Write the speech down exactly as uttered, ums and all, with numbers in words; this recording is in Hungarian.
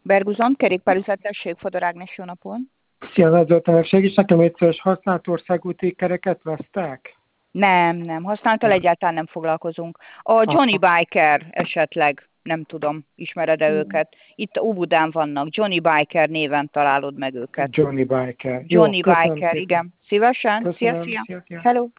Berguzon, kerékpárüzlettesség, Fodor Ágnes, jó napot! Szia, Zoltán, segíts nekem egyszerűs használt országúti kereket vesztek? Nem, nem, használtal egyáltalán nem foglalkozunk. A Johnny Biker esetleg, nem tudom, ismered-e őket? Itt Óbudán vannak, Johnny Biker néven találod meg őket. Johnny Biker. Jó, Johnny köszönöm Biker, szépen. igen. Szívesen? Szia, Köszönöm, szia! szia, szia. Hello!